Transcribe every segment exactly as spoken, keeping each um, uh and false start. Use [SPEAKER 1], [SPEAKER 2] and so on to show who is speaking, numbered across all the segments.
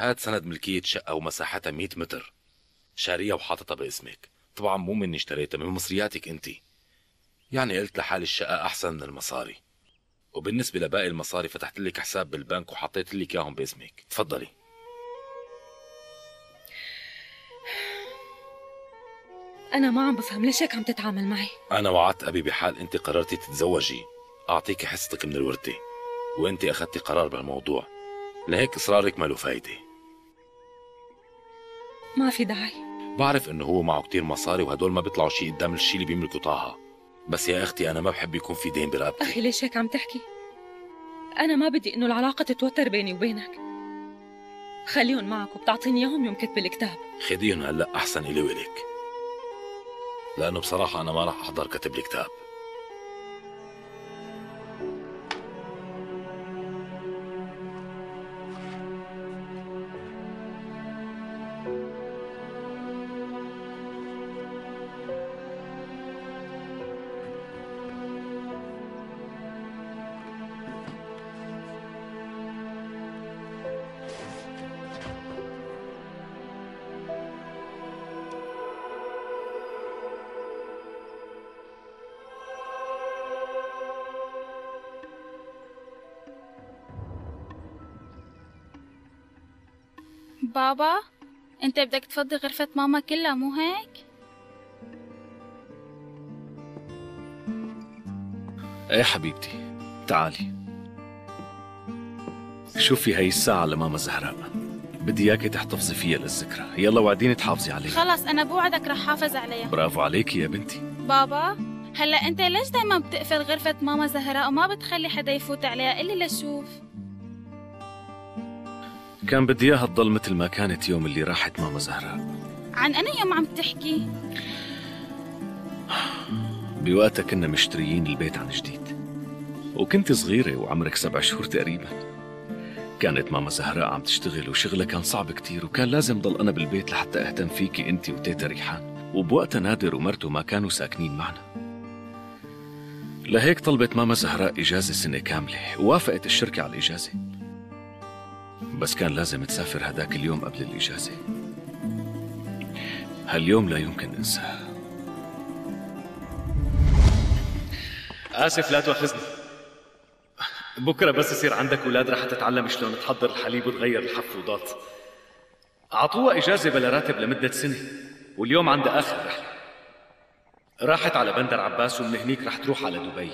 [SPEAKER 1] هات سند ملكية شقة ومساحتها مية متر، شارية وحاططها باسمك. طبعا مو مني اشتريتها، من مصرياتك انت. يعني قلت لحالي الشقة أحسن من المصاري، وبالنسبة لباقي المصاري فتحت لك حساب بالبنك وحطيت لك إياهم باسمك. تفضلي.
[SPEAKER 2] أنا ما عم بفهم ليش هيك عم تتعامل معي.
[SPEAKER 1] أنا وعدت أبي بحال أنت قررتي تتزوجي أعطيكي حصتك من الورثة، وأنت أخذتي قرار بهالموضوع، لهيك إصرارك ما له فايدة.
[SPEAKER 2] ما في داعي.
[SPEAKER 1] بعرف إنه هو معه كتير مصاري وهدول ما بيطلعوا شيء قدام الشيء اللي بيملكه طه، بس يا أختي أنا ما بحب يكون في دين برقبتي.
[SPEAKER 2] أخي ليش هيك عم تحكي؟ أنا ما بدي إنه العلاقة تتوتر بيني وبينك. خليهم معك وبتعطيني إياهم يوم كتب الكتاب.
[SPEAKER 1] خديهم هلأ أحسن إلي وإلك، لأنه بصراحة أنا ما راح أحضر كتب الكتاب.
[SPEAKER 3] بابا، انت بدك تفضي غرفة ماما كلها مو هيك؟
[SPEAKER 4] ايه حبيبتي، تعالي. شوفي هي الساعة لماما زهراء، بدي اياكي تحتفظي فيها للذكرى. يلا وعديني تحافظي عليها.
[SPEAKER 3] خلص انا بوعدك رح حافظ عليها.
[SPEAKER 4] برافو عليكي يا بنتي.
[SPEAKER 3] بابا، هلا انت ليش دايما بتقفل غرفة ماما زهراء وما بتخلي حدا يفوت عليها الا لشوف؟
[SPEAKER 4] كان بدي اياها تضل مثل ما كانت يوم اللي راحت ماما زهراء.
[SPEAKER 3] عن أنا يوم عم تحكي؟
[SPEAKER 4] بوقتها كنا مشتريين البيت عن جديد، وكنت صغيرة وعمرك سبع شهور تقريبا. كانت ماما زهراء عم تشتغل وشغلها كان صعب كتير، وكان لازم ضل أنا بالبيت لحتى أهتم فيكي أنت وتيتا ريحان. وبوقتها نادر ومرته ما كانوا ساكنين معنا، لهيك طلبت ماما زهراء إجازة سنة كاملة، ووافقت الشركة على الإجازة. بس كان لازم تسافر هداك اليوم قبل الإجازة. هاليوم لا يمكن أنساه. آسف لا تؤاخذني، بكرة بس يصير عندك أولاد رح تتعلم شلون تحضر الحليب وتغير الحفوضات. أعطوها إجازة بلا راتب لمدة سنة، واليوم عندها آخر رحلة. راحت على بندر عباس ومن هنيك رح تروح على دبي.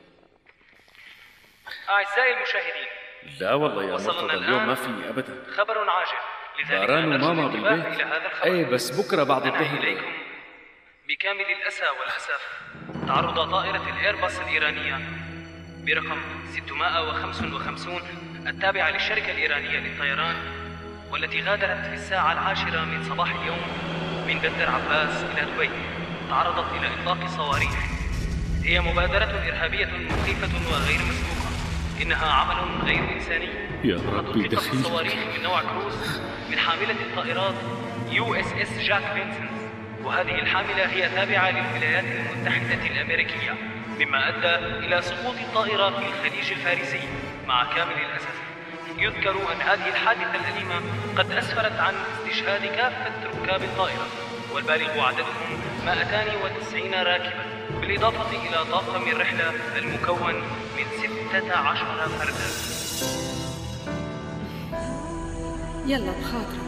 [SPEAKER 5] أعزائي المشاهدين،
[SPEAKER 4] لا والله يا مرتضى اليوم ما في أبدا.
[SPEAKER 5] خبر عاجل، لذلك
[SPEAKER 4] باران وماما بالبيت.
[SPEAKER 5] إلى هذا الخبر.
[SPEAKER 4] ايه بس بكرة بعد الظهر.
[SPEAKER 5] إليكم بكامل الأسى والأسف تعرض طائرة الإيرباص الإيرانية برقم ستمائة وخمسة وخمسين التابعة للشركة الإيرانية للطيران، والتي غادرت في الساعة العاشرة من صباح اليوم من بندر عباس إلى دبي، تعرضت إلى إطلاق صواريخ. هي مبادرة إرهابية مخيفة وغير مسبوقة، إنها عمل غير إنساني.
[SPEAKER 4] يا ربي دخيل.
[SPEAKER 5] الصواريخ من نوع كروز من حاملة الطائرات يو اس اس جاك فينسنت، وهذه الحاملة هي تابعة للولايات المتحدة الأمريكية، مما أدى إلى سقوط الطائرة في الخليج الفارسي. مع كامل الأسف يذكر أن هذه الحادثة الأليمة قد أسفرت عن استشهاد كافة ركاب الطائرة، والبالغ عددهم مائتين وتسعين راكبا، بالإضافة إلى طاقم الرحلة المكون من ستة عشر فردا.
[SPEAKER 2] يلا بخاطرك.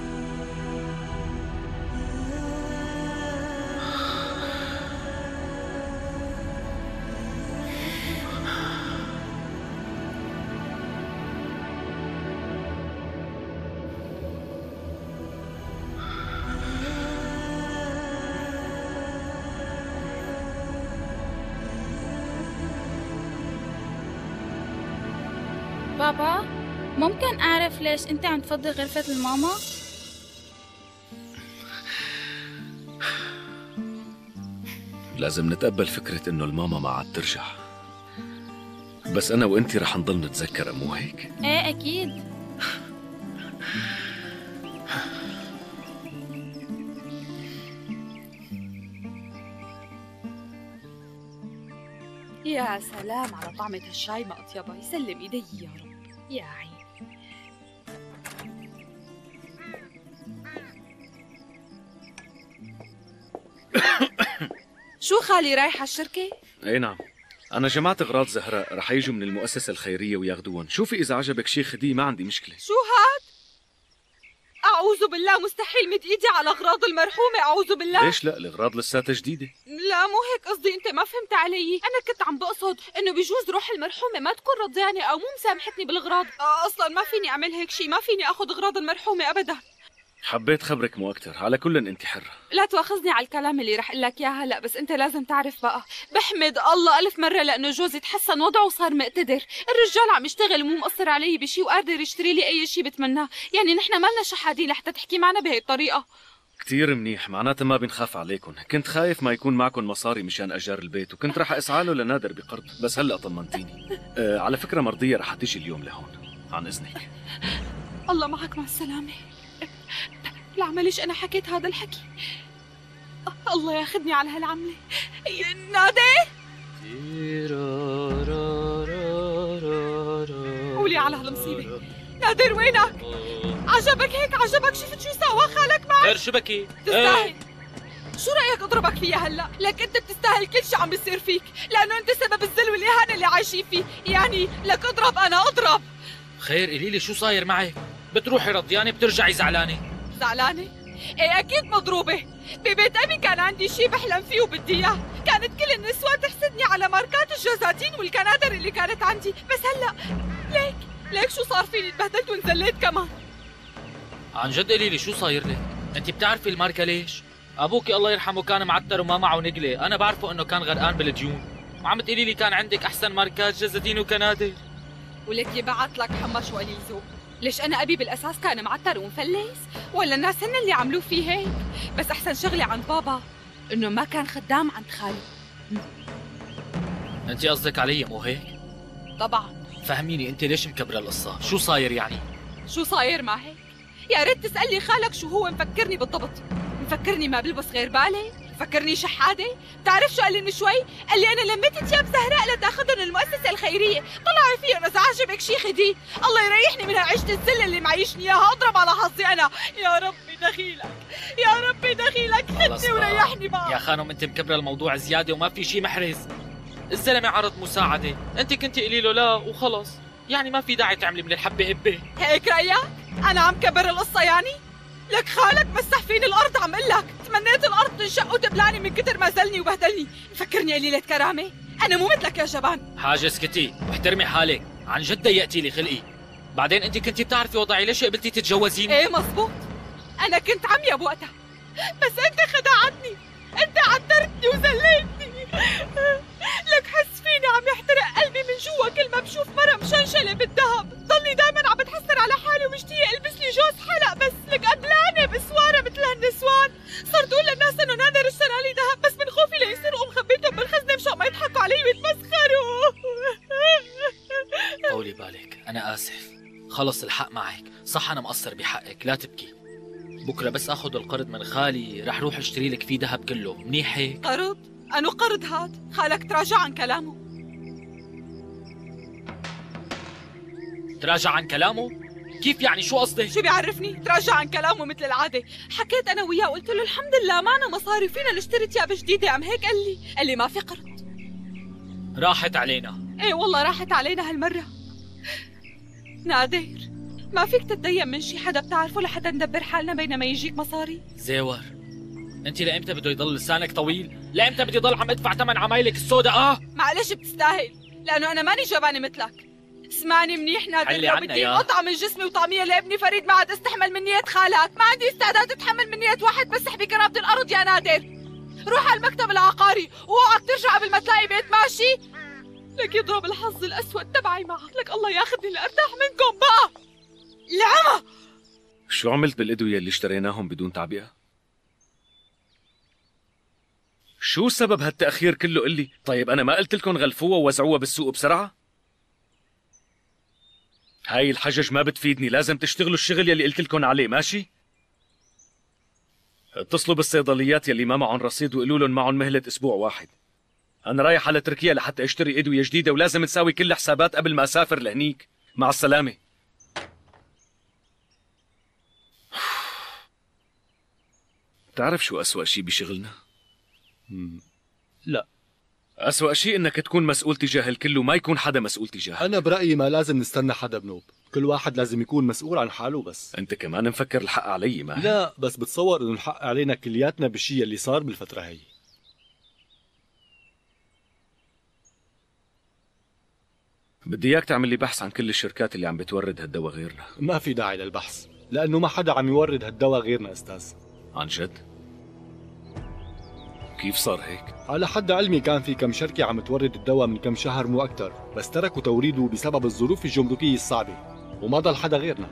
[SPEAKER 3] بابا، ممكن أعرف ليش أنت عم تفضي غرفة الماما؟
[SPEAKER 4] لازم نتقبل فكرة إنه الماما ما عاد ترجع، بس أنا وإنتي رح نضل نتذكر، مو هيك؟
[SPEAKER 3] إيه أكيد.
[SPEAKER 6] يا سلام على طعمة الشاي ما أطيبها، يسلم إيدي يا رب. يا عيني. شو خالي رايحة الشركة؟
[SPEAKER 4] اي نعم، أنا جمعت أغراض زهراء رح يجوا من المؤسسة الخيرية وياخدوهم. شوفي إذا عجبك شي خديه، ما عندي مشكلة.
[SPEAKER 6] شو هاد؟ أعوذ بالله، مستحيل مد إيدي على أغراض المرحومة، أعوذ بالله.
[SPEAKER 4] ليش لا؟ الأغراض لساتها جديدة.
[SPEAKER 6] لا مو هيك قصدي، أنت ما فهمت علي. أنا كنت عم بقصد إنه بجوز روح المرحومة ما تكون رضيانة أو مو مسامحتني بالأغراض. أصلاً ما فيني أعمل هيك شي، ما فيني أخذ أغراض المرحومة أبداً.
[SPEAKER 4] حبيت خبرك مو أكتر، على كل أنت حرة.
[SPEAKER 6] لا تواخذني على الكلام اللي رح لك إياه هلا، بس أنت لازم تعرف بقى، بحمد الله ألف مرة لأنه جوزي تحسن وضعه وصار مقتدر. الرجال عم يشتغل ومو مقصر علي بشي وقادر يشتري لي أي شي بتمناه. يعني نحن مالنا شحادين لحتى تحكي معنا بهي الطريقة.
[SPEAKER 4] كتير منيح، معناتها ما بنخاف عليكم. كنت خايف ما يكون معكم مصاري مشان أجار البيت، وكنت رح أسعاله لنادر بقرض، بس هلأ طمنتيني. أه على فكرة مرضية رح تيجي اليوم لهون، عن إذنك.
[SPEAKER 6] الله معك، مع السلامة. لا عمليش أنا حكيت هذا الحكي. الله ياخدني على هالعملة. نادي قولي على هالمصيبة. نادر وينك؟ عجبك هيك؟ عجبك؟ شفت شو سوا خالك معك؟
[SPEAKER 5] خير شو بكي؟
[SPEAKER 6] تستاهل. شو رأيك اضربك فيها هلا؟ لك انت بتستاهل كل شيء عم بيصير فيك، لأنه انت سبب الذل والإهانة اللي عايشين فيه. يعني لك اضرب، أنا اضرب.
[SPEAKER 5] خير قولي لي شو صاير معك؟ بتروحي رضيانة بترجعي زعلانة؟
[SPEAKER 6] زعلانة؟ ايه اكيد مضروبة. ببيت ابي كان عندي شي بحلم فيه وبدي اياه، كانت كل النسوان تحسدني على ماركات الجزاتين والكنادر اللي كانت عندي، بس هلا ليك ليك شو صار فيني، تبهدلت وانزليت كمان.
[SPEAKER 5] عن جد قولي لي شو صاير لك؟ انت بتعرفي الماركة ليش؟ ابوكي الله يرحمه كان معتر وما معه نقلة، انا بعرفه انه كان غرقان بالديون، وعم تقولي لي كان عندك احسن ماركات جزاتين وكنادر.
[SPEAKER 6] ولك يبعت لك حمش وقليل ذوق. ليش أنا أبي بالأساس كان معتر ومفلس؟ ولا الناس هن اللي عملوه فيه هيك؟ بس أحسن شغلة عند بابا إنه ما كان خدام عند خالي.
[SPEAKER 5] انت قصدك علي مو هيك؟
[SPEAKER 6] طبعا.
[SPEAKER 5] فهميني انت ليش مكبرة القصة؟ شو صاير يعني؟
[SPEAKER 6] شو صاير ما هيك؟ يا ريت تسألي خالك شو هو مفكرني بالضبط. مفكرني ما بلبس غير بالي؟ مفكرني شحادة؟ بتعرف شو قال لي من شوي؟ قال لي أنا لميت ثياب زهراء لتاخذهم المؤسسة الخيرية، طلعي فيهم إذا عجبك شي خديه، الله يريحني من هالعيشة الذل اللي معيشني إياها، أضرب على حظي أنا، يا ربي دخيلك، يا ربي دخيلك، خدني وريحني بقى.
[SPEAKER 5] يا خانم أنت مكبرة الموضوع زيادة وما في شي محرز، الزلمة عرض مساعدة، أنت كنتي قولي له لا وخلص، يعني ما في داعي تعملي من الحبة هبة.
[SPEAKER 6] هيك رأيك؟ أنا عم كبر القصة يعني؟ لك خالك مسح فيني الارض، عم قلك تمنيت الارض تنشق وتبلعني من كتر ما زلني وبهدلني. مفكرني قليلة كرامة؟ انا مو مثلك يا جبان.
[SPEAKER 5] حاجة اسكتي واحترمي حالك، عن جد ضيقتي لي خلقي. بعدين انت كنتي بتعرفي وضعي، ليش قبلتي تتجوزيني؟
[SPEAKER 6] ايه مزبوط، انا كنت عمية بوقتها، بس انت خدعتني، انت عترتني وذليتني. لك حس فيني عم يحترق قلبي من جوا كل ما بشوف مرة مشنشلة بالذهب، ضلني دايما عم بتحسر على حالي ومشتية البس لي جوز حلق، بس لك قبلانة بسوارة مثل هالنسوان. صرت اقول للناس انه نادر اشترى لي ذهب، بس من خوفي ليسرقوا مخبيتهم بالخزنة مشان ما يضحكوا علي ويتمسخروا.
[SPEAKER 5] طولي بالك، انا اسف، خلص الحق معك، صح انا مقصر بحقك، لا تبكي. بكره بس اخذ القرض من خالي رح روح اشتري لك فيه ذهب كله، منيح هيك؟
[SPEAKER 6] قرض؟ أنو قرض هاد؟ خالك تراجع عن كلامه.
[SPEAKER 5] تراجع عن كلامه؟ كيف يعني، شو قصدك؟
[SPEAKER 6] شو بيعرفني؟ تراجع عن كلامه مثل العادة. حكيت أنا وياه وقلت له الحمد لله معنا مصاري فينا نشتري ثياب جديدة، أم هيك قال لي؟ قال لي ما في قرض.
[SPEAKER 5] راحت علينا.
[SPEAKER 6] ايه والله راحت علينا هالمرة. نادر، ما فيك تتضايق من شي حدا بتعرفه لحتى ندبر حالنا بينما يجيك مصاري؟
[SPEAKER 5] زيور، انت لامتى بده يضل لسانك طويل؟ لامتى بدي ضل عم ادفع ثمن عمايلك السوداء؟ اه
[SPEAKER 6] معلش بتستاهل، لانه انا ماني جبانه مثلك. اسمعني منيح نادر، لو بدي قطعه من جسمي وطعميه لابني فريد ما عاد استحمل من نية خالك، ما عندي استعداد اتحمل من نية واحد بس بكرامة الارض يا نادر. روح على المكتب العقاري واوعك ترجع قبل ما تلاقي بيت ماشي. لك يضرب الحظ الاسود تبعي معك، لك الله ياخذني لارتاح منكم بقى. العمى
[SPEAKER 4] شو عملت بالادويه اللي اشتريناهم بدون تعبئه؟ شو سبب هالتأخير كله قلي؟ طيب أنا ما قلت لكم غلفوها ووزعوها بالسوق بسرعة؟ هاي الحجج ما بتفيدني، لازم تشتغلوا الشغل يلي قلت لكم عليه، ماشي؟ اتصلوا بالصيدليات يلي ما معهم رصيد وقولوا لهم معهم مهلة أسبوع واحد. أنا رايح على تركيا لحتى أشتري أدوية جديدة ولازم نساوي كل الحسابات قبل ما أسافر لهنيك. مع السلامة. بتعرف شو أسوأ شي بشغلنا؟
[SPEAKER 7] لا.
[SPEAKER 4] أسوأ شيء إنك تكون مسؤول تجاه الكل وما يكون حدا مسؤول تجاهك.
[SPEAKER 7] أنا برأيي ما لازم نستنى حدا بنوب، كل واحد لازم يكون مسؤول عن حاله بس.
[SPEAKER 4] أنت كمان مفكر الحق علي ما؟
[SPEAKER 7] لا بس بتصور إنه الحق علينا كلياتنا بالشيء اللي صار بالفترة هي.
[SPEAKER 4] بدي إياك تعمل لي بحث عن كل الشركات اللي عم بتورد هالدواء غيرنا.
[SPEAKER 7] ما في داعي للبحث، لأنه ما حدا عم يورد هالدواء غيرنا أستاذ.
[SPEAKER 4] عن جد؟ كيف صار هيك؟
[SPEAKER 7] على حد علمي كان في كم شركة عم تورد الدواء من كم شهر مو أكتر، بس تركوا توريده بسبب الظروف الجمركية الصعبة، وما ضل حدا غيرنا.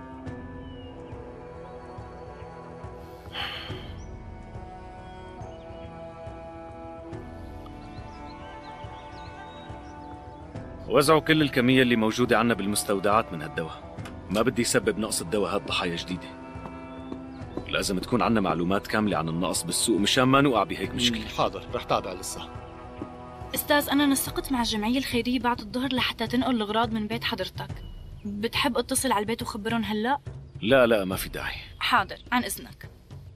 [SPEAKER 4] وزعوا كل الكمية اللي موجودة عنا بالمستودعات من هالدواء. ما بدي يسبب نقص الدواء هاد ضحايا جديدة. لازم تكون عنا معلومات كاملة عن النقص بالسوق مشان ما نوقع بهيك مشكلة.
[SPEAKER 7] حاضر، رح تابع لسه.
[SPEAKER 8] أستاذ أنا نسقت مع الجمعية الخيرية بعد الظهر لحتى تنقل الأغراض من بيت حضرتك. بتحب اتصل على البيت وخبرهم هلأ؟
[SPEAKER 4] لا لا ما في داعي.
[SPEAKER 8] حاضر، عن إذنك.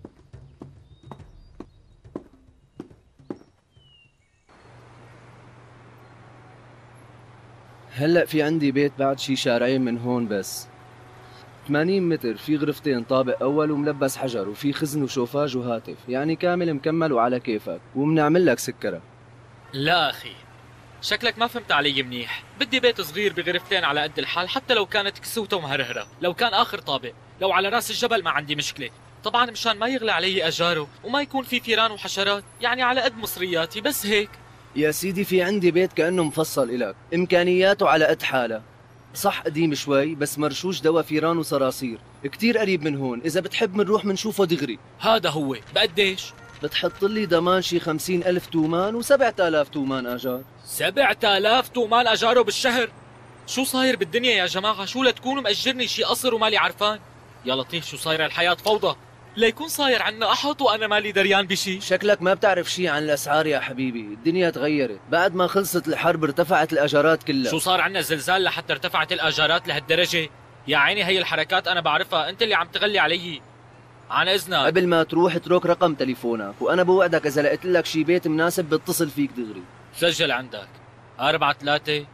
[SPEAKER 9] هلأ في عندي بيت بعد شي شارعين من هون بس، ثمانين متر، في غرفتين، طابق أول وملبس حجر، وفي خزن وشوفاج وهاتف، يعني كامل مكمل وعلى كيفك، وبنعمل لك سكرة.
[SPEAKER 10] لا أخي، شكلك ما فهمت علي منيح. بدي بيت صغير بغرفتين على قد الحال، حتى لو كانت كسوته ومهرهرة، لو كان آخر طابق، لو على راس الجبل ما عندي مشكلة. طبعا مشان ما يغلى علي أجاره وما يكون في فيران وحشرات، يعني على قد مصرياتي بس هيك.
[SPEAKER 9] يا سيدي في عندي بيت كأنه مفصل إلك، إمكانياته على قد حالة، صح قديم شوي بس مرشوش دوا فيران وصراصير، كتير قريب من هون، إذا بتحب منروح منشوفه دغري.
[SPEAKER 10] هذا هو. بقديش؟
[SPEAKER 9] بتحط لي ضمان شي خمسين ألف تومان وسبعة آلاف تومان أجار.
[SPEAKER 10] سبعة آلاف تومان أجاره بالشهر؟ شو صاير بالدنيا يا جماعة؟ شو لتكونوا مأجرني شي قصر ومالي عرفان؟ يا لطيف شو صاير الحياة فوضى، ليكون صاير عنا أحط وأنا مالي دريان بشي.
[SPEAKER 9] شكلك ما بتعرف شي عن الأسعار يا حبيبي، الدنيا تغيرت، بعد ما خلصت الحرب ارتفعت الأجارات كلها.
[SPEAKER 10] شو صار عنا زلزال لحتى ارتفعت الأجارات لهالدرجة؟ يا عيني هي الحركات أنا بعرفها، أنت اللي عم تغلي علي. عن إذنك
[SPEAKER 9] قبل ما تروح اترك رقم تليفونك، وأنا بوعدك إذا لقيت لك شي بيت مناسب بتصل فيك دغري.
[SPEAKER 10] سجل عندك أربعة ثلاثة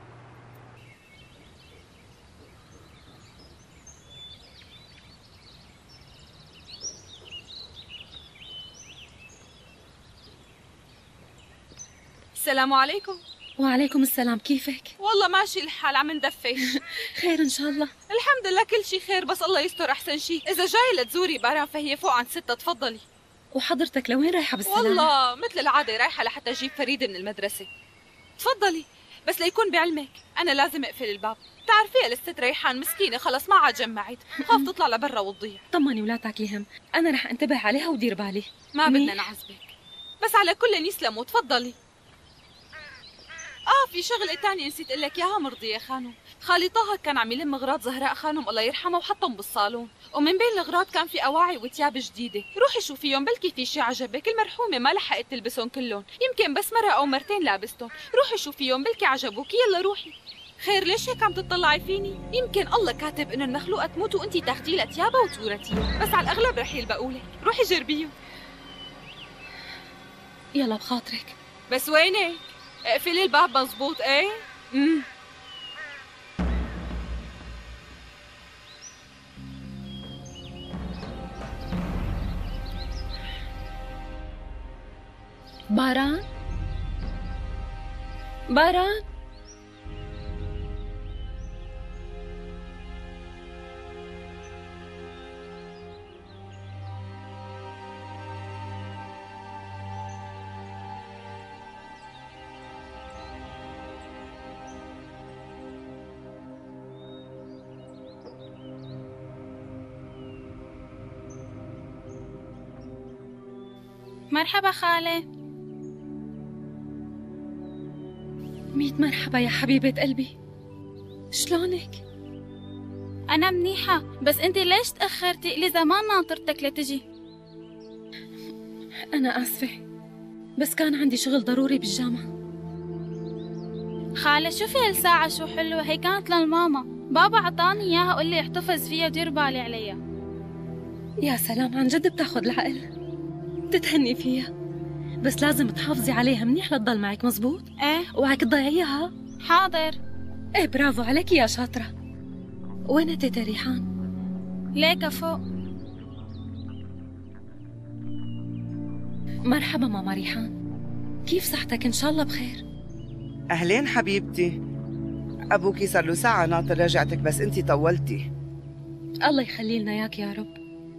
[SPEAKER 6] السلام عليكم.
[SPEAKER 2] وعليكم السلام، كيفك؟
[SPEAKER 6] والله ماشي الحال، عم ندفش.
[SPEAKER 2] خير ان شاء الله.
[SPEAKER 6] الحمد لله كل شي خير، بس الله يستر احسن شي. اذا جاي لتزوري باران فهي فوق عند ستة، تفضلي.
[SPEAKER 2] وحضرتك لوين رايحه بالسلامه؟
[SPEAKER 6] والله مثل العاده رايحه لحتى اجيب فريده من المدرسه. تفضلي، بس ليكون بعلمك انا لازم اقفل الباب، بتعرفيها الست ريحان مسكينه خلص ما عاد جمعت، خاف تطلع لبرا وتضيع.
[SPEAKER 2] طمني ولا تاكلي هم، انا رح انتبه عليها ودير بالي.
[SPEAKER 6] ما بدنا نعذبك، بس على كل يسلموا. تفضلي. اه في شغله تانية نسيت اقول لك اياها مرضيه خانم. خالي طه كان عم يلم اغراض زهراء خانم الله يرحمها وحطهم بالصالون، ومن بين الاغراض كان في اواعي وثياب جديده. روحي شوفيهم بلكي في شي عجبك، المرحومه ما لحقت تلبسهم كلهم، يمكن بس مره او مرتين لابستهم. روحي شوفيهم بلكي عجبوك، يلا روحي. خير ليش هيك عم تطلعي فيني؟ يمكن الله كاتب انه المخلوقه تموت وانتي تاخدي لها ثيابها وتورثيها، بس على الاغلب رح يلبقوا لك. روحي جربيهم.
[SPEAKER 2] يلا بخاطرك.
[SPEAKER 6] بس وينك؟ اقفلي الباب مزبوط. ايه امم
[SPEAKER 2] باران باران
[SPEAKER 3] مرحبا خالة.
[SPEAKER 2] ميت مرحبا يا حبيبة قلبي، شلونك؟
[SPEAKER 3] أنا منيحة، بس أنت ليش تأخرتي؟ لي زمان ناطرتك لتجي.
[SPEAKER 2] أنا آسفة، بس كان عندي شغل ضروري بالجامعة.
[SPEAKER 3] خالة شوفي هالساعة شو حلوة، هي كانت للماما، بابا عطاني إياها قال لي احتفظ فيها ودير بالي عليها.
[SPEAKER 2] يا سلام، عن جد بتاخد العقل، بتتهني فيها. بس لازم تحافظي عليها منيح لتضل معك، مزبوط؟
[SPEAKER 3] ايه.
[SPEAKER 2] اوعك تضيعيها.
[SPEAKER 3] حاضر.
[SPEAKER 2] ايه برافو عليكي يا شاطرة. وين تيتا ريحان؟
[SPEAKER 3] ليكا فوق.
[SPEAKER 2] مرحبا ماما ريحان، كيف صحتك؟ ان شاء الله بخير.
[SPEAKER 11] اهلين حبيبتي. ابوكي صار له ساعة ناطر رجعتك بس انتي طولتي.
[SPEAKER 2] الله يخلي لنا اياك يا رب.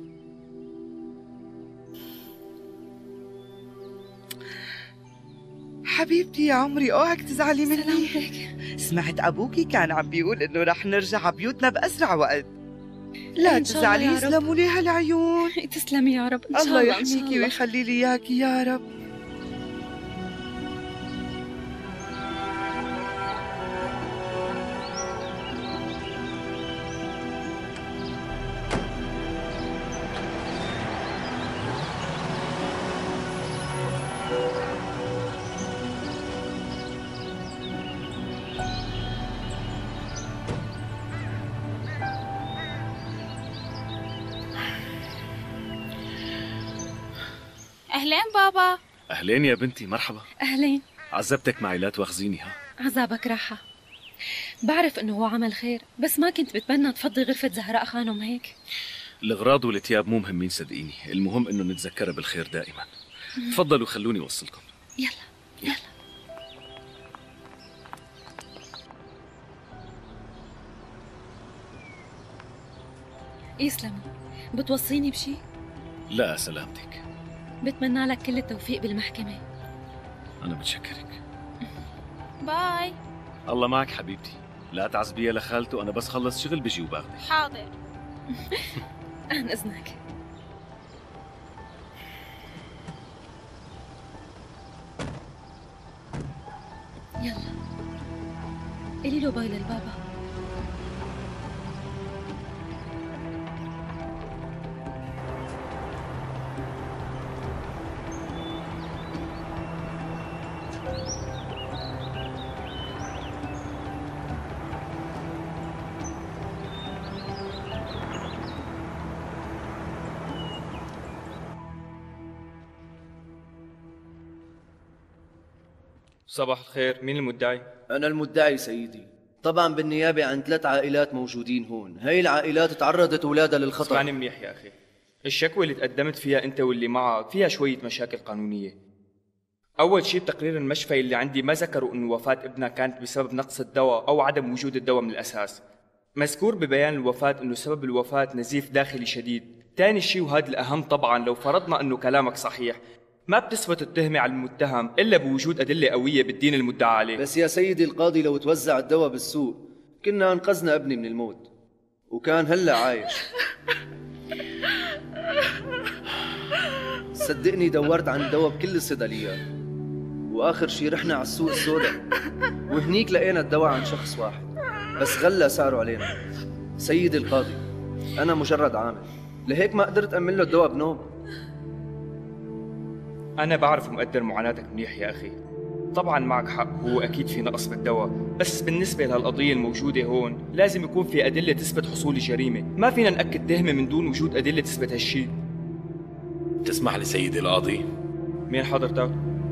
[SPEAKER 11] حبيبتي يا عمري اوعك تزعلي مني.
[SPEAKER 2] سلامتك.
[SPEAKER 11] سمعت ابوكي كان عم بيقول انه رح نرجع بيوتنا باسرع وقت. لا تزعلي، يسلموا لي هالعيون.
[SPEAKER 2] تسلمي يا رب. إن شاء
[SPEAKER 11] الله
[SPEAKER 2] الله
[SPEAKER 11] يحميكي ويخلي لي اياكي يا رب.
[SPEAKER 3] أهلين بابا.
[SPEAKER 4] أهلين يا بنتي، مرحبا.
[SPEAKER 2] أهلين.
[SPEAKER 4] عذبتك معي، لا تواخذيني. ها
[SPEAKER 2] عذابك راحة. بعرف إنه هو عمل خير، بس ما كنت بتمنى تفضي غرفة زهراء خانم هيك.
[SPEAKER 4] الأغراض والثياب مو مهمين صدقيني، المهم إنه نتذكرها بالخير دائما. تفضلوا خلوني أوصلكم.
[SPEAKER 2] يلا يلا. يسلموا. بتوصيني بشي؟
[SPEAKER 4] لا سلامتك.
[SPEAKER 2] بتمنى لك كل التوفيق بالمحكمة.
[SPEAKER 4] أنا بتشكرك.
[SPEAKER 3] باي.
[SPEAKER 4] الله معك حبيبتي، لا تعذبيها لخالته، أنا بس خلص شغل بجي وباخدك.
[SPEAKER 3] حاضر.
[SPEAKER 2] عن إذنك. يلا قولي له باي للبابا.
[SPEAKER 12] صباح الخير، مين المدعي؟
[SPEAKER 9] أنا المدعي سيدي. طبعا بالنيابة عن ثلاث عائلات موجودين هون، هاي العائلات تعرضت أولادها للخطر.
[SPEAKER 12] اسمعني منيح يا أخي، الشكوى اللي تقدمت فيها أنت واللي معك فيها شوية مشاكل قانونية. أول شيء بتقرير المشفى اللي عندي ما ذكروا إنه وفاة ابنها كانت بسبب نقص الدواء أو عدم وجود الدواء من الأساس. مذكور ببيان الوفاة إنه سبب الوفاة نزيف داخلي شديد. تاني شيء وهذا الأهم طبعا، لو فرضنا إنه كلامك صحيح، ما بتثبت التهمة على المتهم إلا بوجود أدلة قوية بالدين المدعى عليه.
[SPEAKER 9] بس يا سيدي القاضي، لو توزع الدواء بالسوق كنا أنقذنا ابني من الموت وكان هلأ عايش. صدقني دورت عن الدواء بكل الصيدليات، وآخر شي رحنا على السوق السوداء وهنيك لقينا الدواء عن شخص واحد بس غلى سعره علينا. سيدي القاضي، أنا مجرد عامل، لهيك ما قدرت أمن له الدواء بنوم.
[SPEAKER 12] أنا بعرف ومقدر معاناتك منيح يا أخي، طبعا معك حق، هو أكيد في نقص بالدواء، بس بالنسبة لهالقضية الموجودة هون لازم يكون في أدلة تثبت حصول الجريمة، ما فينا نأكد تهمة من دون وجود أدلة تثبت هالشي.
[SPEAKER 1] تسمح لي سيدي القاضي؟
[SPEAKER 12] مين حضرتك؟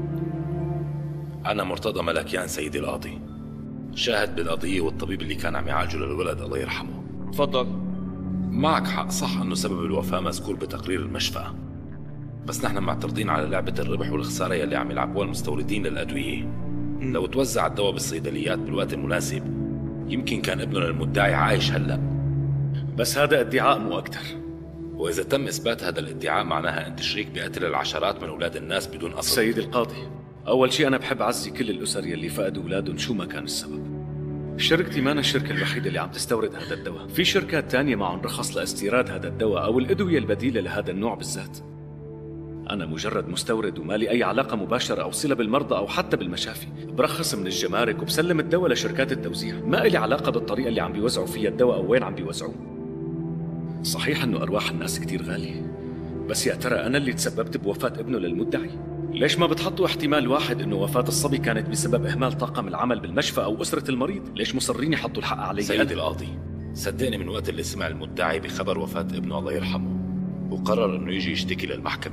[SPEAKER 1] أنا مرتضى ملكيان سيدي القاضي، شاهد بالقضية والطبيب اللي كان عم يعالجه للولد الله يرحمه.
[SPEAKER 12] تفضل.
[SPEAKER 1] معك حق، صح أنه سبب الوفاة مذكور بتقرير المشفى، بس نحن معترضين على لعبة الربح والخسارة يلي عم يلعبوها المستوردين للأدوية. م. لو توزع الدواء بالصيدليات بالوقت المناسب يمكن كان ابننا المدعي عايش هلأ.
[SPEAKER 4] بس هذا ادعاء مو أكتر،
[SPEAKER 1] وإذا تم إثبات هذا الادعاء معناها أنت شريك بقتل العشرات من أولاد الناس بدون أصل.
[SPEAKER 4] سيد القاضي، أول شيء أنا بحب أعزي كل الأسر يلي فقدوا أولادهم شو ما كان السبب. شركتي ما أنا الشركة الوحيدة اللي عم تستورد هذا الدواء، في شركات تانية معهم رخص لاستيراد هذا الدواء أو الأدوية البديلة لهذا النوع بالذات. أنا مجرد مستورد وما لي أي علاقة مباشرة أو صلة بالمرضى أو حتى بالمشافي، برخص من الجمارك وبسلم الدواء لشركات التوزيع، ما لي علاقة بالطريقة اللي عم بيوزعوا فيها الدواء أو وين عم بيوزعوه. صحيح إنه أرواح الناس كتير غالية، بس يا ترى أنا اللي تسببت بوفاة ابنه للمدعي؟ ليش ما بتحطوا احتمال واحد إنه وفاة الصبي كانت بسبب إهمال طاقم العمل بالمشفى أو أسرة المريض؟ ليش مصرين يحطوا الحق علي؟
[SPEAKER 1] سيدي القاضي، صدقني من وقت اللي سمع المدعي بخبر وفاة ابنه الله يرحمه وقرر إنه يجي يشتكي للمحكمة،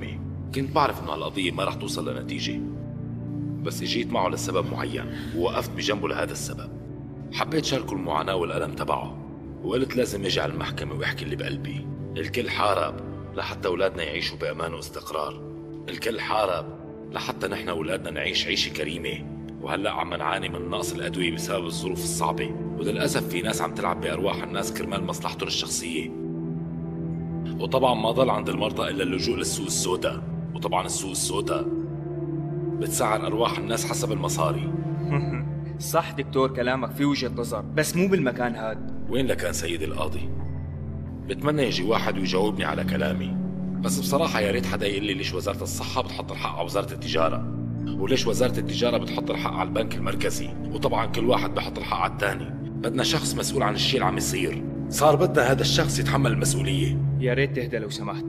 [SPEAKER 1] كنت بعرف انه هالقضية ما رح توصل لنتيجة، بس اجيت معه لسبب معين ووقفت بجنبه لهذا السبب. حبيت شاركه المعاناة والألم تبعه، وقلت لازم اجي على المحكمة واحكي اللي بقلبي. الكل حارب لحتى أولادنا يعيشوا بأمان واستقرار، الكل حارب لحتى نحن أولادنا نعيش عيشة كريمة، وهلأ عم نعاني من نقص الأدوية بسبب الظروف الصعبة، وللأسف في ناس عم تلعب بأرواح الناس كرمال مصلحتهم الشخصية. وطبعا ما ضل عند المرضى إلا اللجوء للسوق السوداء، وطبعا السوق السوداء بتسعر أرواح الناس حسب المصاري.
[SPEAKER 12] صح دكتور، كلامك في وجهة نظر، بس مو بالمكان هاد.
[SPEAKER 1] وين لكان سيدي القاضي؟ بتمنى يجي واحد ويجاوبني على كلامي، بس بصراحة يا ريت حدا يقول لي ليش وزارة الصحة بتحط الحق على وزارة التجارة، وليش وزارة التجارة بتحط الحق على البنك المركزي، وطبعا كل واحد بحط الحق على الثاني. بدنا شخص مسؤول عن الشيء اللي عم يصير، صار بدنا هذا الشخص يتحمل المسؤولية.
[SPEAKER 12] يا ريت تهدى لو سمحت.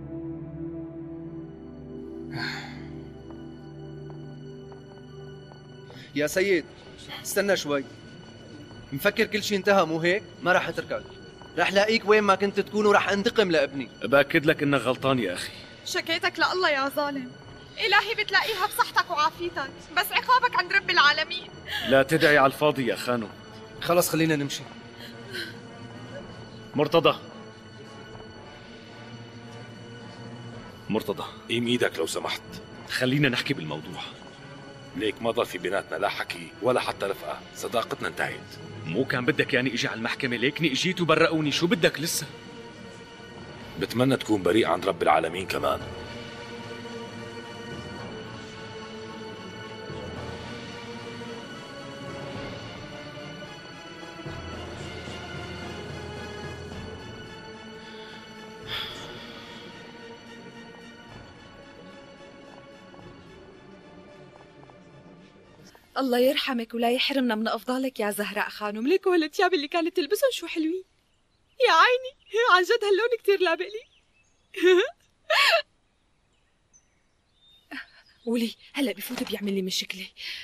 [SPEAKER 9] يا سيد استنى شوي، مفكر كل شيء انتهى مو هيك؟ ما راح اتركك، راح لاقيك وين ما كنت تكون وراح انتقم لابني.
[SPEAKER 4] باكد لك انك غلطان يا اخي.
[SPEAKER 6] شكيتك لله يا ظالم، إلهي بتلاقيها بصحتك وعافيتك، بس عقابك عند رب العالمين.
[SPEAKER 4] لا تدعي على الفاضي يا خانو.
[SPEAKER 9] خلص خلينا نمشي.
[SPEAKER 4] مرتضى مرتضى
[SPEAKER 1] قيم ايدك لو سمحت،
[SPEAKER 4] خلينا نحكي بالموضوع.
[SPEAKER 1] ليك ما ضل في بيناتنا لا حكي ولا حتى رفقة، صداقتنا انتهت.
[SPEAKER 4] مو كان بدك يعني اجي على المحكمة ليكني اجيت وبرقوني، شو بدك لسه؟
[SPEAKER 1] بتمنى تكون بريء عند رب العالمين كمان.
[SPEAKER 6] الله يرحمك ولا يحرمنا من أفضالك يا زهراء خانم. ليك وهالثياب اللي كانت تلبسهم شو حلوين يا عيني، عن جد هاللون كتير لابق لي. ولي هلا بفوت بيعمل لي مشكلة.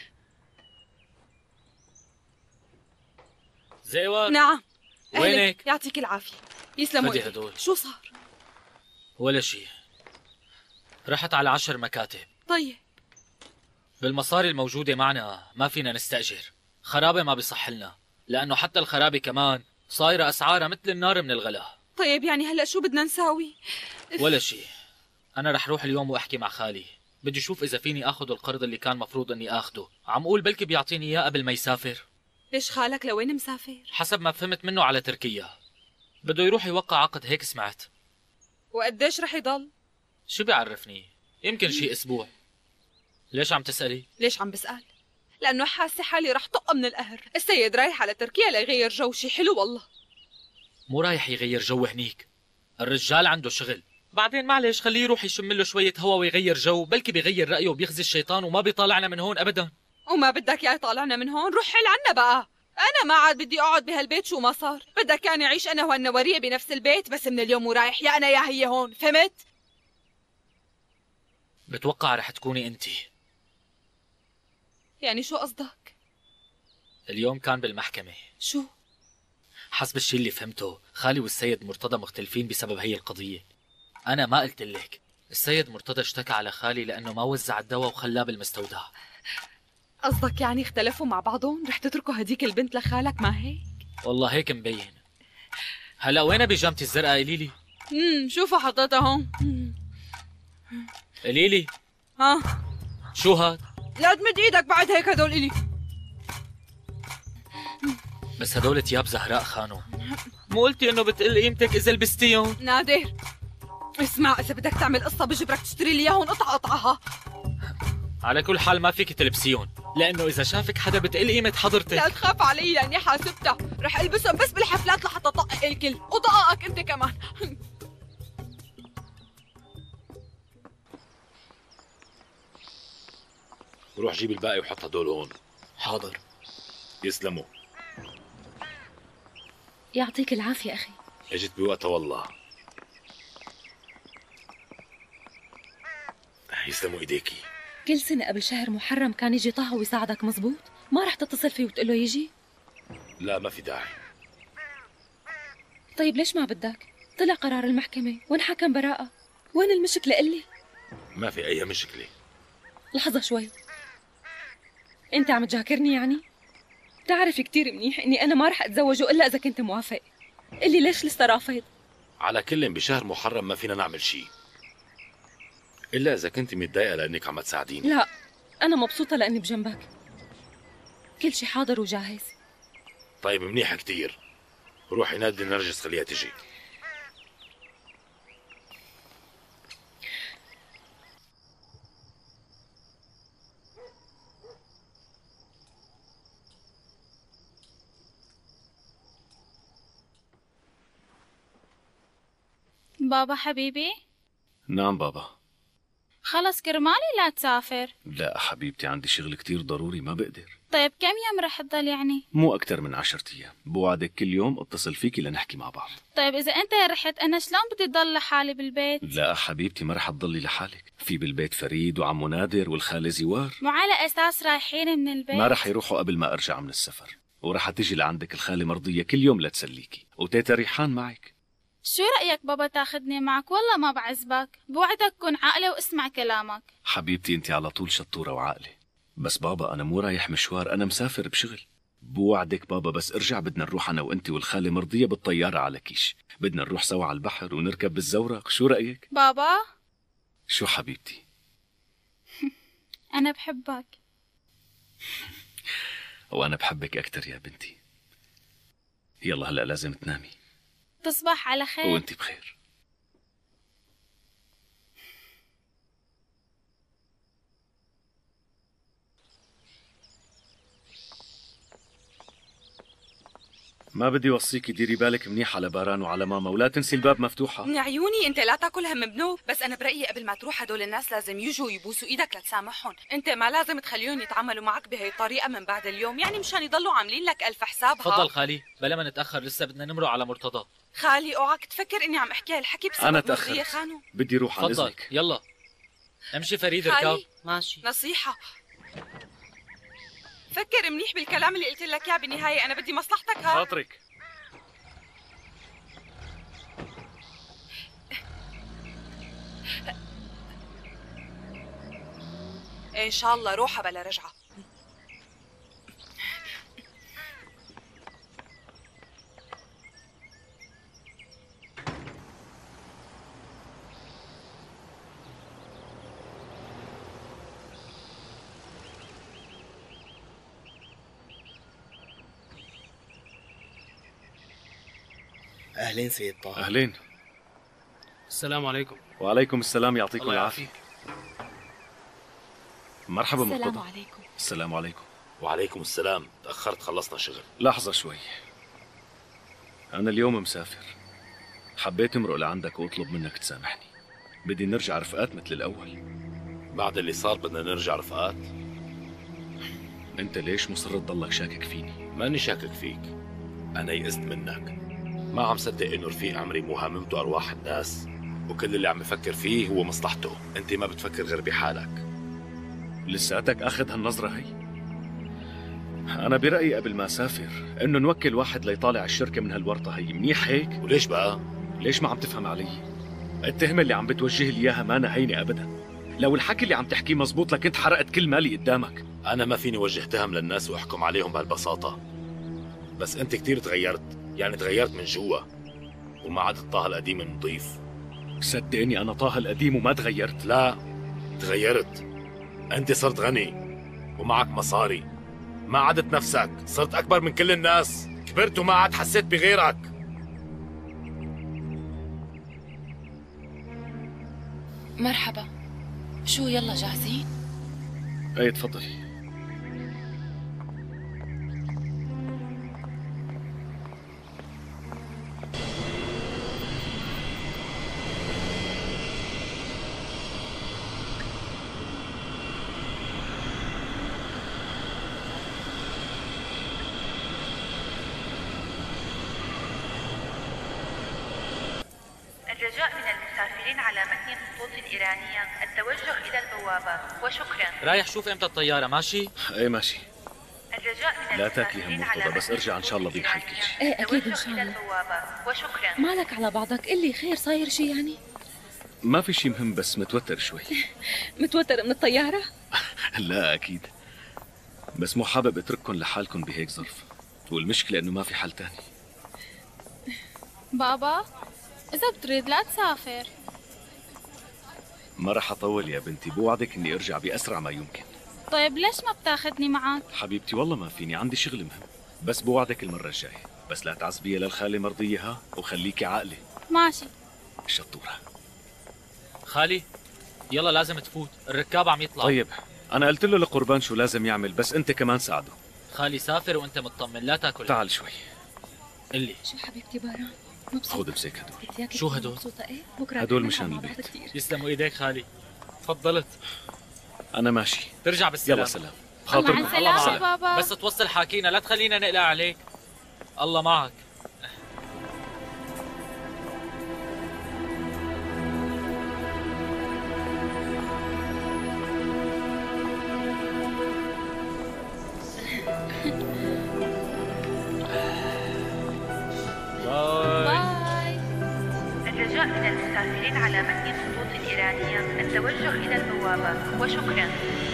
[SPEAKER 10] زيور.
[SPEAKER 6] نعم.
[SPEAKER 10] وينك؟
[SPEAKER 6] يعطيك العافية. يسلموا
[SPEAKER 10] خدي
[SPEAKER 6] ايدك.
[SPEAKER 10] هدول.
[SPEAKER 6] شو صار؟
[SPEAKER 10] ولا شيء، رحت على عشر مكاتب.
[SPEAKER 6] طيب
[SPEAKER 10] بالمصاري الموجودة معنا ما فينا نستأجر، خرابة ما بيصح لنا، لأنه حتى الخرابة كمان صايرة أسعارها مثل النار من الغلا.
[SPEAKER 6] طيب يعني هلا شو بدنا نساوي؟
[SPEAKER 10] ولا شيء، أنا رح روح اليوم وأحكي مع خالي، بدي أشوف إذا فيني آخذ القرض اللي كان مفروض إني آخده، عم قول بلكي بيعطيني إياه قبل ما يسافر.
[SPEAKER 6] ليش خالك لوين مسافر؟
[SPEAKER 10] حسب ما فهمت منه على تركيا، بده يروح يوقع عقد هيك سمعت.
[SPEAKER 6] وقديش رح يضل؟
[SPEAKER 10] شو بيعرفني، يمكن شي أسبوع. ليش عم تسألي؟
[SPEAKER 6] ليش عم بسأل؟ لأنه حاسة حالي رح طق من القهر، السيد رايح على تركيا ليغير جو، شي حلو والله.
[SPEAKER 10] مو رايح يغير جو هنيك، الرجال عنده شغل، بعدين معلش خليه يروح يشم له شوية هوا ويغير جو، بلكي بيغير رأيه وبيخزي الشيطان وما بيطالعنا من هون أبدا.
[SPEAKER 6] وما بدك يا يطالعنا من هون؟ روح حل عنا بقى، أنا ما عاد بدي أقعد بهالبيت شو ما صار، بدك يعني أعيش أنا وهالنورية بنفس البيت، بس من اليوم ورايح يا أنا يا هي هون، فهمت؟
[SPEAKER 10] بتوقع رح تكوني أنتي.
[SPEAKER 6] يعني شو قصدك؟
[SPEAKER 10] اليوم كان بالمحكمة.
[SPEAKER 6] شو؟
[SPEAKER 10] حسب الشي اللي فهمته خالي والسيد مرتضى مختلفين بسبب هي القضية. أنا ما قلت لك، السيد مرتضى اشتكى على خالي لأنه ما وزع الدواء وخلاه بالمستودع.
[SPEAKER 6] قصدك يعني اختلفوا مع بعضهم؟ رح تتركوا هديك البنت لخالك ما هيك؟
[SPEAKER 10] والله هيك مبين. هلا وين بيجامتي الزرقاء قليلي؟
[SPEAKER 6] امم شوفوا حطيتها هون.
[SPEAKER 10] قليلي.
[SPEAKER 6] ها
[SPEAKER 10] شو هاد؟
[SPEAKER 6] لا تمد ايدك بعد هيك، هدول الي.
[SPEAKER 10] بس هدول تياب زهراء خانو، مو قلتي انه بتقل قيمتك اذا لبستيهم؟
[SPEAKER 6] نادر اسمع، اذا بدك تعمل قصه بجبرك تشتري لي اياهم قطعه قطعها.
[SPEAKER 10] على كل حال ما فيك تلبسيهم، لانه اذا شافك حدا بتقل قيمه حضرتك.
[SPEAKER 6] لا تخاف علي لاني حاسبتها، رح البسهم بس بالحفلات لحتى طقق الكل وطققك انت كمان.
[SPEAKER 1] روح جيب الباقي وحط هدول هون.
[SPEAKER 10] حاضر.
[SPEAKER 1] يسلموا.
[SPEAKER 2] يعطيك العافية أخي.
[SPEAKER 1] اجت بوقتها والله. يسلموا ايديكي.
[SPEAKER 2] كل سنة قبل شهر محرم كان يجي طه ويساعدك مزبوط؟ ما رح تتصل فيه وتقول له يجي؟
[SPEAKER 1] لا ما في داعي.
[SPEAKER 2] طيب ليش ما بدك؟ طلع قرار المحكمة وانحكم براءة، وين المشكلة قلي؟
[SPEAKER 1] ما في أي مشكلة.
[SPEAKER 2] لحظة شوي، أنت عم تجاكرني يعني؟ بتعرف كتير منيح إني أنا ما رح أتزوجه إلا إذا كنت موافق. قلي ليش لسه رافض؟
[SPEAKER 1] على كل بشهر محرم ما فينا نعمل شيء إلا إذا كنت متضايقة لأنك عم تساعديني.
[SPEAKER 2] لا، أنا مبسوطة لأني بجنبك، كل شي حاضر وجاهز.
[SPEAKER 1] طيب منيح كتير، روحي نادي نرجس خليها تجي.
[SPEAKER 3] بابا حبيبي؟
[SPEAKER 4] نعم بابا.
[SPEAKER 3] خلص كرمالي لا تسافر.
[SPEAKER 4] لا حبيبتي، عندي شغل كتير ضروري ما بقدر.
[SPEAKER 3] طيب كم يوم رح تضل يعني؟
[SPEAKER 4] مو أكتر من عشرة أيام، بوعدك كل يوم اتصل فيكي لنحكي مع بعض.
[SPEAKER 3] طيب إذا أنت رحت أنا شلون بدي ضل لحالي بالبيت؟
[SPEAKER 4] لا حبيبتي، ما رح تضلي لحالك، في بالبيت فريد وعمو نادر والخالة زوار.
[SPEAKER 3] مو على أساس رايحين من البيت؟
[SPEAKER 4] ما رح يروحوا قبل ما أرجع من السفر، ورح تجي لعندك الخالة مرضية كل يوم لتسليكي، وتيتا ريحان معك.
[SPEAKER 3] شو رأيك بابا تاخدني معك؟ والله ما بعذبك، بوعدك كن عاقلة واسمع كلامك.
[SPEAKER 4] حبيبتي انت على طول شطورة وعاقلة، بس بابا أنا مو رايح مشوار، أنا مسافر بشغل. بوعدك بابا بس ارجع بدنا نروح أنا وأنت والخالة مرضية بالطيارة على كيش، بدنا نروح سوا على البحر ونركب بالزورق، شو رأيك؟
[SPEAKER 3] بابا؟
[SPEAKER 4] شو حبيبتي؟
[SPEAKER 3] أنا بحبك.
[SPEAKER 4] وأنا بحبك أكتر يا بنتي. يلا هلأ لازم تنامي.
[SPEAKER 3] تصبح على خير.
[SPEAKER 4] وأنت بخير. ما بدي وصيكي ديري بالك منيح على باران وعلى ماما، ولا تنسي الباب مفتوحة.
[SPEAKER 6] من عيوني، انت لا تاكل هم بنوب، بس انا برأيي قبل ما تروح هدول الناس لازم يجوا يبوسوا ايدك لتسامحهم. انت ما لازم تخليهم يتعاملوا معك بهي الطريقة من بعد اليوم، يعني مشان يضلوا عاملين لك ألف حساب.
[SPEAKER 10] تفضل خالي، بلا ما نتأخر لسه بدنا نمرق على مرتضى.
[SPEAKER 6] خالي اوعك تفكر اني عم احكي هالحكي بسبب
[SPEAKER 4] أنا
[SPEAKER 6] مرضية
[SPEAKER 4] تأخرت،
[SPEAKER 6] خانو.
[SPEAKER 4] بدي روح عن
[SPEAKER 10] تفضل
[SPEAKER 4] إذنك.
[SPEAKER 10] يلا امشي فريد اركب.
[SPEAKER 6] ماشي. نصيحة، فكر منيح بالكلام اللي قلت لك اياه، بالنهاية انا بدي مصلحتك. ها
[SPEAKER 4] خاطرك.
[SPEAKER 6] ان شاء الله روحها بلا رجعة.
[SPEAKER 13] أهلين سيد طه.
[SPEAKER 4] أهلين.
[SPEAKER 13] السلام عليكم.
[SPEAKER 4] وعليكم السلام، يعطيكم العافية. مرحبا مرتضى.
[SPEAKER 2] السلام عليكم.
[SPEAKER 4] السلام عليكم.
[SPEAKER 1] وعليكم السلام، تأخرت خلصنا شغل.
[SPEAKER 4] لحظة شوي، أنا اليوم مسافر، حبيت امرق لعندك وأطلب منك تسامحني، بدي نرجع رفقات مثل الأول.
[SPEAKER 1] بعد اللي صار بدنا نرجع رفقات؟
[SPEAKER 4] أنت ليش مصر تضلك شاكك فيني؟
[SPEAKER 1] ماني شاكك فيك، أنا يئست منك، ما عم صدق إنه رفيق عمري مو هاممته أرواح الناس، وكل اللي عم يفكر فيه هو مصلحته، أنت ما بتفكر غير بحالك.
[SPEAKER 4] لساتك أخذ هالنظرة هي؟ أنا برأيي قبل ما أسافر إنه نوكل واحد ليطالع الشركة من هالورطة هي، منيح هيك؟
[SPEAKER 1] وليش بقى؟
[SPEAKER 4] ليش ما عم تفهم علي؟ التهمة اللي عم بتوجه لي إياها مانا هينة أبدا، لو الحكي اللي عم تحكيه مزبوط لكنت حرقت كل مالي قدامك.
[SPEAKER 1] أنا ما فيني وجه تهم للناس وأحكم عليهم بهالبساطة، بس أنت كتير تغيرت، يعني تغيرت من جوا، وما عدت طه القديم النظيف.
[SPEAKER 4] صدقني أنا طه القديم وما تغيرت.
[SPEAKER 1] لا تغيرت، أنت صرت غني ومعك مصاري، ما عدت نفسك، صرت أكبر من كل الناس، كبرت وما عاد حسيت بغيرك.
[SPEAKER 2] مرحبا، شو يلا جاهزين؟
[SPEAKER 4] ايه تفضلي.
[SPEAKER 14] الرجاء من المسافرين على متن الخطوط الإيرانية التوجه إلى البوابة وشكرا.
[SPEAKER 10] رايح شوف امتى الطيارة، ماشي؟
[SPEAKER 4] ايه ماشي.
[SPEAKER 14] الرجاء من
[SPEAKER 4] لا تاكلي هم مرتضى، بس ارجع ان شاء الله بينحل كل شيء.
[SPEAKER 2] ايه اكيد ان شاء الله.
[SPEAKER 14] البوابة وشكرا.
[SPEAKER 2] مالك على بعضك، قلي خير صاير شي يعني؟
[SPEAKER 4] ما في شي مهم، بس متوتر شوي.
[SPEAKER 2] متوتر من الطيارة؟
[SPEAKER 4] لا أكيد، بس مو حابب اترككم لحالكم بهيك ظرف، والمشكلة إنه ما في حل تاني.
[SPEAKER 3] بابا إذا بتريد لا تسافر.
[SPEAKER 4] ما رح أطول يا بنتي، بوعدك إني أرجع بأسرع ما يمكن.
[SPEAKER 3] طيب ليش ما بتاخدني معك؟
[SPEAKER 4] حبيبتي والله ما فيني، عندي شغل مهم، بس بوعدك المرة الجاية. بس لا تعصبيها للخالة مرضية ها، وخليكي عاقلة.
[SPEAKER 3] ماشي.
[SPEAKER 4] شطورة.
[SPEAKER 10] خالي يلا لازم تفوت، الركاب عم يطلعوا.
[SPEAKER 4] طيب أنا قلت له لقربان شو لازم يعمل، بس أنت كمان ساعده.
[SPEAKER 10] خالي سافر وأنت مطمن، لا تاكل.
[SPEAKER 4] تعال شوي.
[SPEAKER 10] قلي
[SPEAKER 2] شو حبيبتي باران؟ مبسوطة؟
[SPEAKER 4] خذ بسيك هدول.
[SPEAKER 10] شو هدول؟
[SPEAKER 2] مبسوطة ايه؟ بكرة
[SPEAKER 4] هدول مشان البيت.
[SPEAKER 10] يسلموا ايديك خالي. تفضلت.
[SPEAKER 4] أنا ماشي.
[SPEAKER 10] ترجع بالسلامة.
[SPEAKER 4] يلا سلام.
[SPEAKER 3] خاطركم. مع السلامة بابا.
[SPEAKER 10] بس توصل حاكينا، لا تخلينا نقلق عليك. الله معك.
[SPEAKER 3] باي.
[SPEAKER 14] الرجاء من المسافرين على متن الخطوط الإيرانية التوجه إلى البوابة، وشكرا.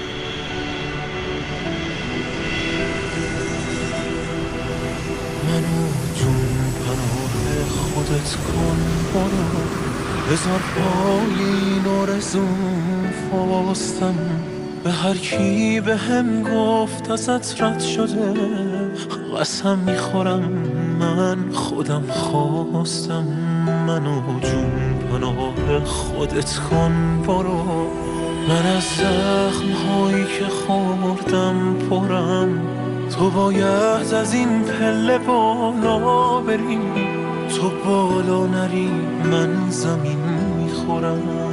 [SPEAKER 15] منو جون پناه خودت کن برو، بذار پایین آرزوم فاستم، به هر کی به هم گفت ازت رد شده، قسم میخورم من خودم خواستم. منو جون پناه خودت کن برو، من از زخم هایی که خوردم پرم، تو باید از این پله بالا بری، تو بالا نری من زمین میخورم.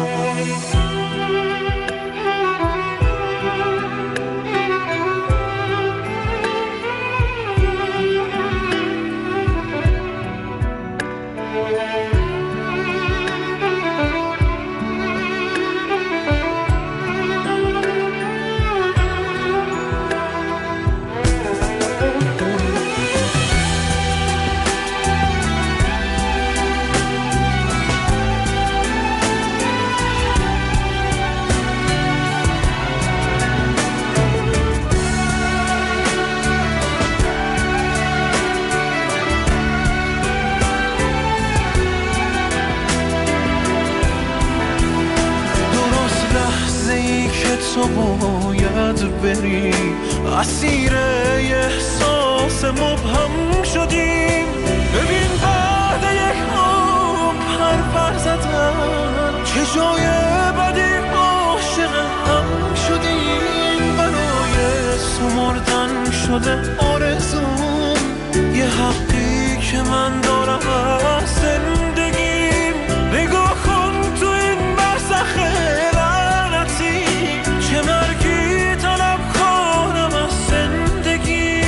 [SPEAKER 15] تو باید بری، اسیر احساس مبهم شدیم. ببین بعد یک عمر پر پر زدن، چه جای بدی عاشق هم شدیم. برای سمردن شده آرزوم، یه حقی که من دارم از زندگیم. نگاه کن تو این برزخ لعنتی، چه مرگی طلب کنم از زندگی.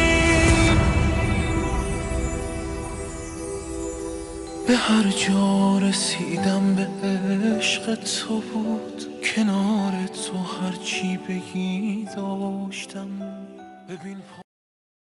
[SPEAKER 15] به هر جا رسیدم به عشق تو بود، کنار تو هرچی بگی داشتم. ببین